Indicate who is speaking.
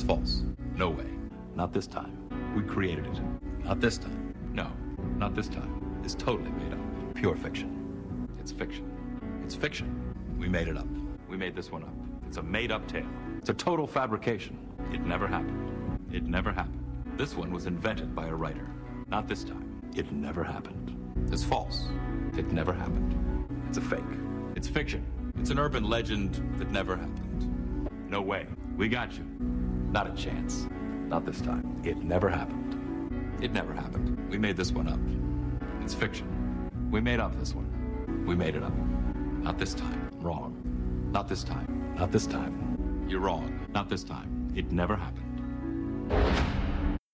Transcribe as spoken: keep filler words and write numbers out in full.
Speaker 1: false. No way. Not this time. We created it. Not this time. No, not this time. It's totally made up. Pure fiction. It's fiction. It's fiction. We made it up. We made this one up. It's a made-up tale. It's a total fabrication. It never happened. It never happened. This one was invented by a writer. Not this time. It never happened. It's false. It never happened. It's a fake. It's fiction. It's an urban legend that never happened. No way. We got you. Not a chance. Not this time. It never happened. It never happened. We made this one up. It's fiction. We made up this one. We made it up. Not this time. Wrong. Not this time. Not this time. You're wrong. Not this time. It never happened.